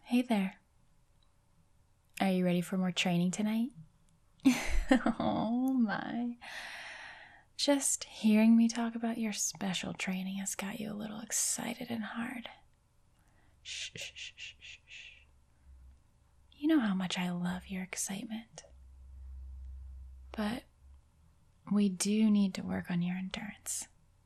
Hey there. Are you ready for more training tonight? Oh my. Just hearing me talk about your special training has got you a little excited and hard. Shh, shh, shh, shh, shh, shh. You know how much I love your excitement. But we do need to work on your endurance.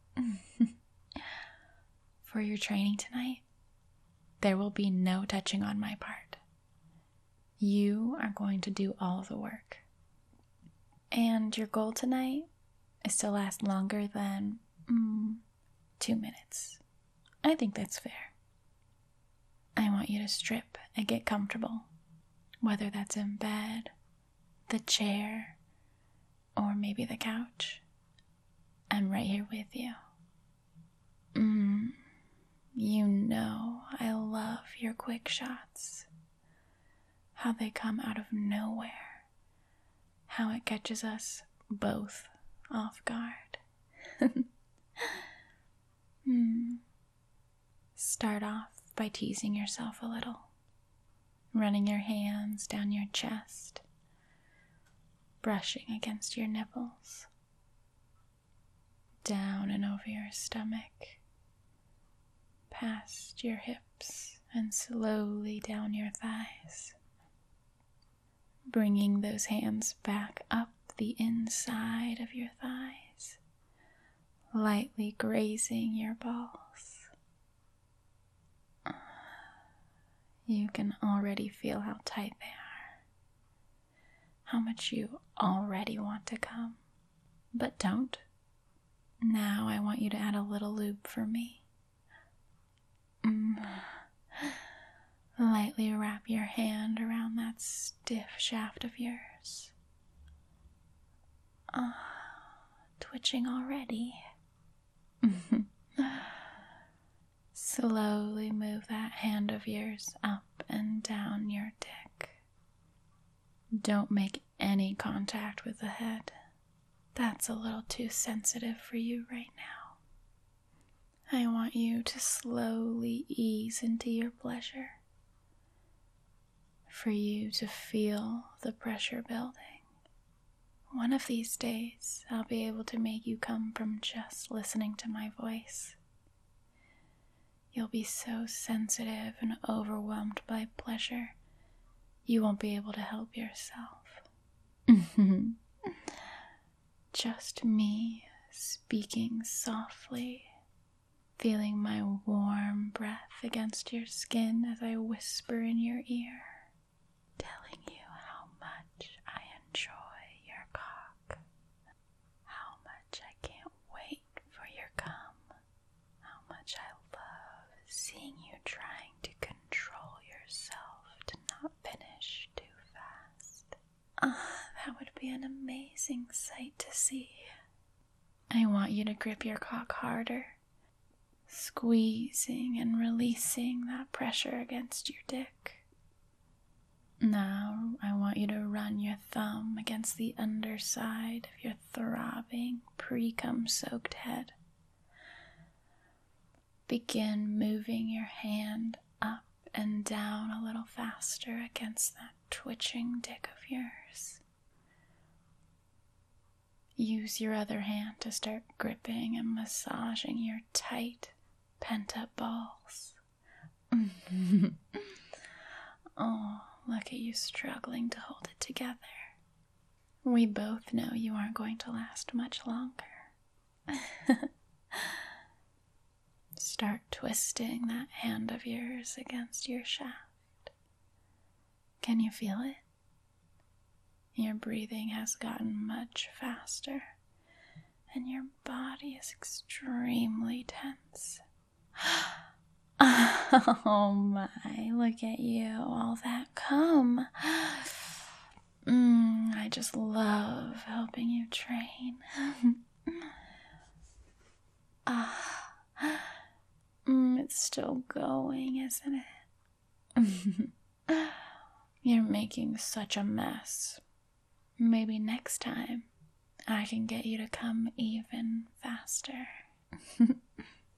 For your training tonight, there will be no touching on my part. You are going to do all of the work. And your goal tonight is to last longer than 2 minutes. I think that's fair. I want you to strip and get comfortable, whether that's in bed, the chair, or maybe the couch. I'm right here with you. You know I love your quick shots. How they come out of nowhere. How it catches us both off guard. Start off by teasing yourself a little. Running your hands down your chest. Brushing against your nipples. Down and over your stomach. Past your hips and slowly down your thighs. Bringing those hands back up the inside of your thighs, lightly grazing your balls. You can already feel how tight they are, how much you already want to come. But don't. Now I want you to add a little lube for me. Lightly wrap your hand around that stiff shaft of yours. Twitching already. Slowly move that hand of yours up and down your dick. Don't make any contact with the head. That's a little too sensitive for you right now. I want you to slowly ease into your pleasure. For you to feel the pressure building. One of these days, I'll be able to make you come from just listening to my voice. You'll be so sensitive and overwhelmed by pleasure, you won't be able to help yourself. Just me speaking softly, feeling my warm breath against your skin as I whisper in your ear. Telling you how much I enjoy your cock, how much I can't wait for your cum, how much I love seeing you trying to control yourself to not finish too fast. That would be an amazing sight to see. I want you to grip your cock harder, squeezing and releasing that pressure against your dick. Now, I want you to run your thumb against the underside of your throbbing, pre-cum-soaked head. Begin moving your hand up and down a little faster against that twitching dick of yours. Use your other hand to start gripping and massaging your tight, pent-up balls. Oh, look at you struggling to hold it together. We both know you aren't going to last much longer. Start twisting that hand of yours against your shaft. Can you feel it? Your breathing has gotten much faster, and your body is extremely tense. Oh my, look at you, all that cum. I just love helping you train. It's still going, isn't it? You're making such a mess. Maybe next time I can get you to come even faster.